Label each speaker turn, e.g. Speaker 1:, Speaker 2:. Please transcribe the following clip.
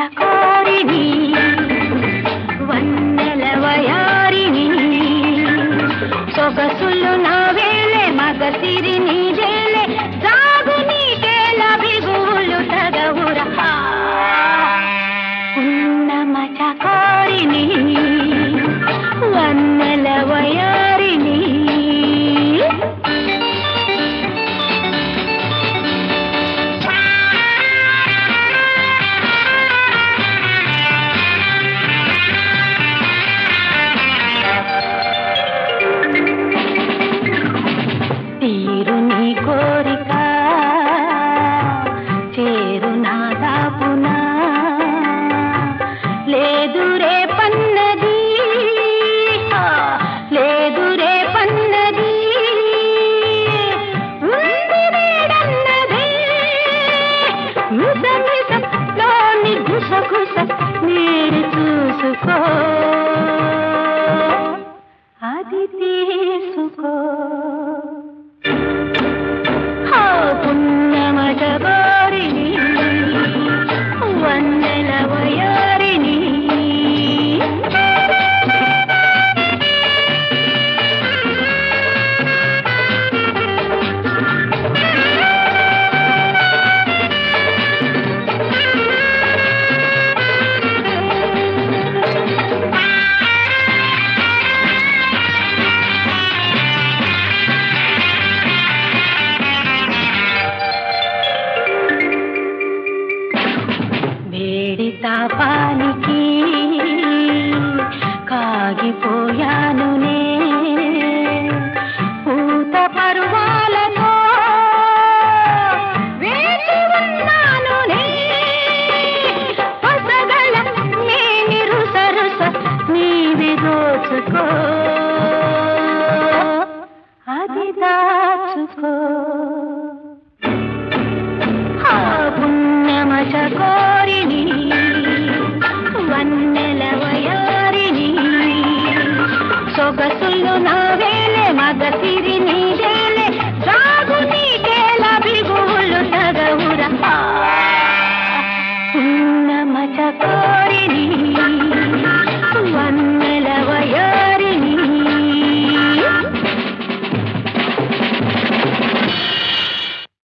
Speaker 1: చకోరిని వన్నెల వయారిని సొగసులు నావేలే మగసిరి నీదేలే సాగు నీకేల బిగులు తగవురా ఉన్నమ చకోరిని వన్నెల వయారిని తీరుని కోరిక చేరునా దాపునా లేదురే పన్నది లేదురే పన్నది ఉంది వేడన్నది మిసమిసలోని గుసగుస నీరు చూసుకో అది తీసుకో పుణ్యమ చకోరిని వన్నెల వయారిని వేడి తాపానికి కాగిపోయానునే పూత పరువాలతో వేచి ఉన్నానునే పసగల మేని రుసరుస నీవి దోచుకో అది దాచుకో పుణ్యమ చకో